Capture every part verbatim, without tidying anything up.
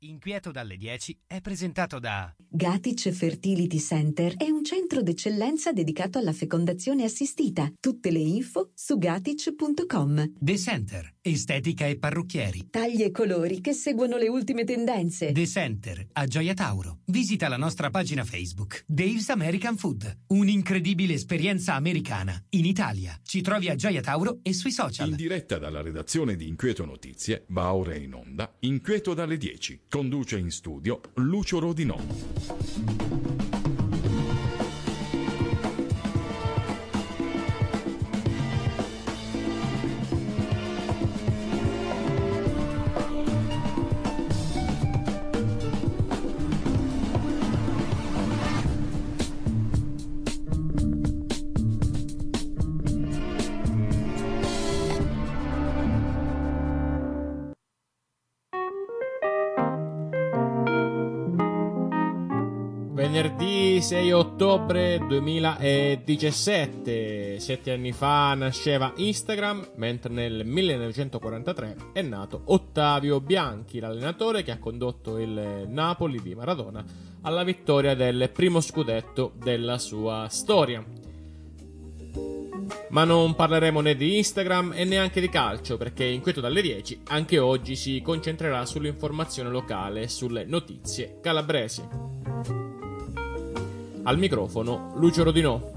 Inquieto dalle dieci è presentato da Gatic Fertility Center è un centro d'eccellenza dedicato alla fecondazione assistita. Tutte le info su gatic punto com. The Center, estetica e parrucchieri. Tagli e colori che seguono le ultime tendenze. The Center, a Gioia Tauro. Visita la nostra pagina Facebook. Dave's American Food, un'incredibile esperienza americana in Italia. Ci trovi a Gioia Tauro e sui social. In diretta dalla redazione di Inquieto Notizie, va ora in onda Inquieto dalle dieci. Conduce in studio Lucio Rodinò. Venerdì sei ottobre duemiladiciassette, sette anni fa nasceva Instagram, mentre nel millenovecentoquarantatré è nato Ottavio Bianchi, l'allenatore che ha condotto il Napoli di Maradona alla vittoria del primo scudetto della sua storia. Ma non parleremo né di Instagram e neanche di calcio, perché Inquieto dalle dieci anche oggi si concentrerà sull'informazione locale e sulle notizie calabresi. Al microfono Lucio Rodinò.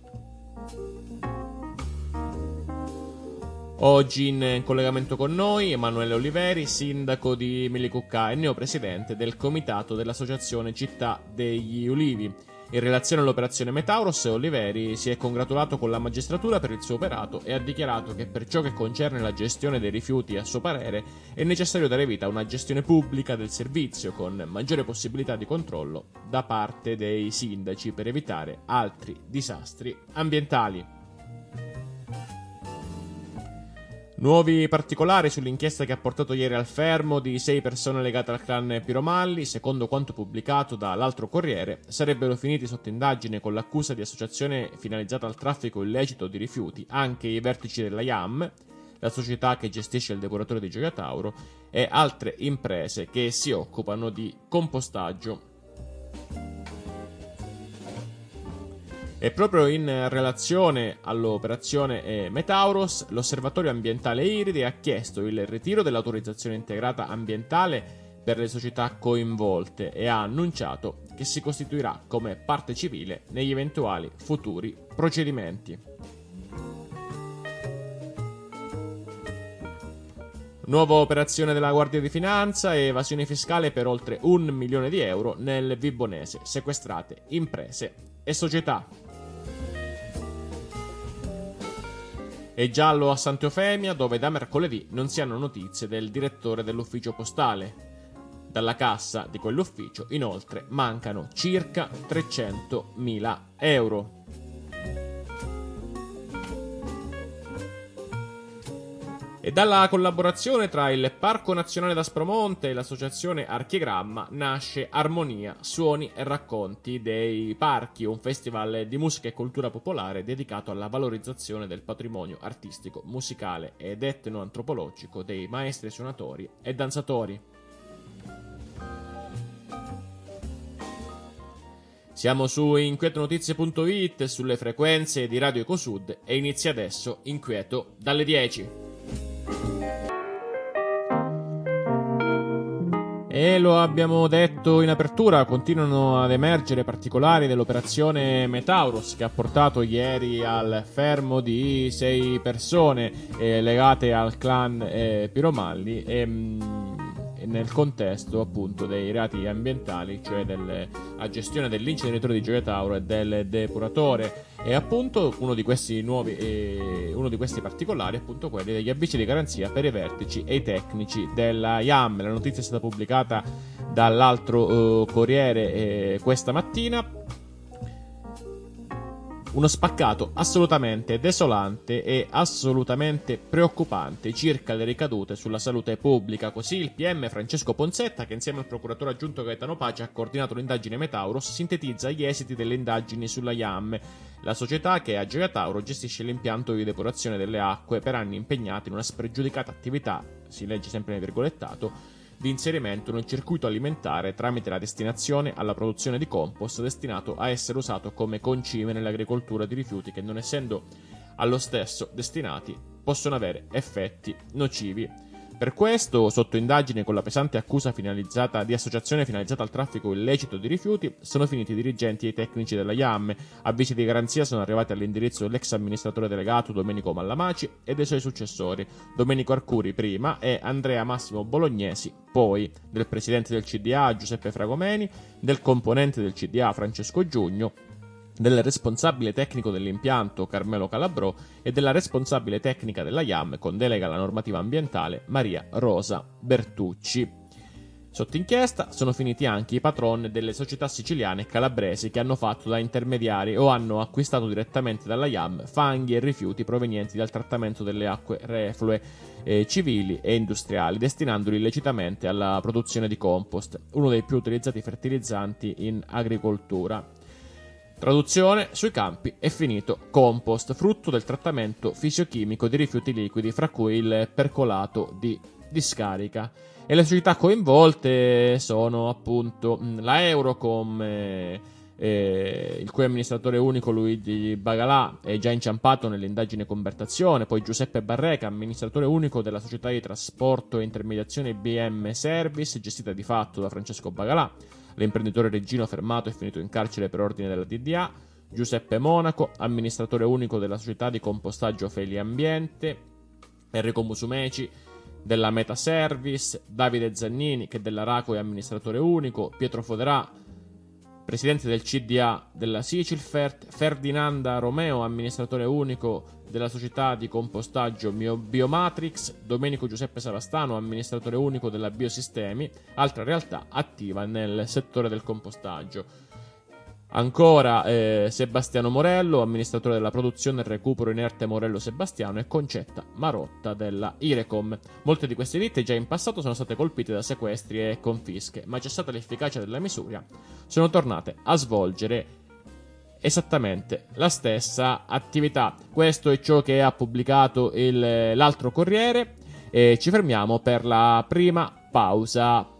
Oggi in collegamento con noi Emanuele Oliveri, sindaco di Milicuccà e neopresidente del comitato dell'associazione Città degli Ulivi. In relazione all'operazione Metauros, Oliveri si è congratulato con la magistratura per il suo operato e ha dichiarato che per ciò che concerne la gestione dei rifiuti, a suo parere, è necessario dare vita a una gestione pubblica del servizio con maggiore possibilità di controllo da parte dei sindaci per evitare altri disastri ambientali. Nuovi particolari sull'inchiesta che ha portato ieri al fermo di sei persone legate al clan Piromalli. Secondo quanto pubblicato dall'altro Corriere, sarebbero finiti sotto indagine con l'accusa di associazione finalizzata al traffico illecito di rifiuti anche i vertici della I A M, la società che gestisce il depuratore di Gioia Tauro, e altre imprese che si occupano di compostaggio. E proprio in relazione all'operazione Metauros, l'Osservatorio Ambientale Iride ha chiesto il ritiro dell'autorizzazione integrata ambientale per le società coinvolte e ha annunciato che si costituirà come parte civile negli eventuali futuri procedimenti. Nuova operazione della Guardia di Finanza, evasione fiscale per oltre un milione di euro nel Vibonese, sequestrate imprese e società. È giallo a Sant'Eufemia, dove da mercoledì non si hanno notizie del direttore dell'ufficio postale. Dalla cassa di quell'ufficio, inoltre, mancano circa trecentomila euro. E dalla collaborazione tra il Parco Nazionale d'Aspromonte e l'associazione Archigramma nasce Armonia, suoni e racconti dei parchi, un festival di musica e cultura popolare dedicato alla valorizzazione del patrimonio artistico, musicale ed etnoantropologico dei maestri suonatori e danzatori. Siamo su inquietonotizie punto it, sulle frequenze di Radio Ecosud, e inizia adesso Inquieto dalle dieci. E lo abbiamo detto in apertura, continuano ad emergere particolari dell'operazione Metauros che ha portato ieri al fermo di sei persone eh, legate al clan eh, Piromalli e, mh, e nel contesto appunto dei reati ambientali, cioè della gestione dell'inceneritore di Gioia Tauro e del depuratore. E appunto uno di questi nuovi eh, uno di questi particolari è appunto quelli degli avvisi di garanzia per i vertici e i tecnici della I A M. La notizia è stata pubblicata dall'altro eh, Corriere eh, questa mattina. Uno spaccato assolutamente desolante e assolutamente preoccupante circa le ricadute sulla salute pubblica. Così il P M Francesco Ponzetta, che insieme al procuratore aggiunto Gaetano Pace ha coordinato l'indagine Metauros, sintetizza gli esiti delle indagini sulla I A M, la società che a Gioia Tauro gestisce l'impianto di depurazione delle acque, per anni impegnata in una spregiudicata attività, si legge sempre nel virgolettato, di inserimento nel circuito alimentare tramite la destinazione alla produzione di compost destinato a essere usato come concime nell'agricoltura di rifiuti che, non essendo allo stesso destinati, possono avere effetti nocivi. Per questo, sotto indagine con la pesante accusa finalizzata di associazione finalizzata al traffico illecito di rifiuti, sono finiti i dirigenti e i tecnici della I A M. Avvisi di garanzia sono arrivati all'indirizzo dell'ex amministratore delegato Domenico Mallamaci e dei suoi successori, Domenico Arcuri prima e Andrea Massimo Bolognesi poi, del presidente del C D A Giuseppe Fragomeni, del componente del C D A Francesco Giugno, del responsabile tecnico dell'impianto Carmelo Calabrò e della responsabile tecnica della I A M con delega alla normativa ambientale Maria Rosa Bertucci. Sotto inchiesta sono finiti anche i patron delle società siciliane e calabresi che hanno fatto da intermediari o hanno acquistato direttamente dalla I A M fanghi e rifiuti provenienti dal trattamento delle acque reflue eh, civili e industriali, destinandoli illecitamente alla produzione di compost, uno dei più utilizzati fertilizzanti in agricoltura. Traduzione: sui campi è finito compost, frutto del trattamento fisiochimico di rifiuti liquidi, fra cui il percolato di discarica. E le società coinvolte sono appunto la Eurocom, eh, eh, il cui amministratore unico Luigi Bagalà è già inciampato nell'indagine convertazione, poi Giuseppe Barreca, amministratore unico della società di trasporto e intermediazione B M Service, gestita di fatto da Francesco Bagalà. L'imprenditore Reggino fermato è finito in carcere per ordine della D D A, Giuseppe Monaco, amministratore unico della società di compostaggio Feli Ambiente, Enrico Musumeci della Meta Service, Davide Zannini che della Raco è amministratore unico, Pietro Foderà, presidente del C D A della Sicilfert, Ferdinanda Romeo, amministratore unico della società di compostaggio Biomatrix, Domenico Giuseppe Savastano, amministratore unico della Biosistemi, altra realtà attiva nel settore del compostaggio. Ancora eh, Sebastiano Morello, amministratore della produzione e recupero inerte Morello Sebastiano, e Concetta Marotta della Irecom. Molte di queste ditte già in passato sono state colpite da sequestri e confische, ma cessata l'efficacia della misura, sono tornate a svolgere esattamente la stessa attività. Questo è ciò che ha pubblicato il, l'altro Corriere e ci fermiamo per la prima pausa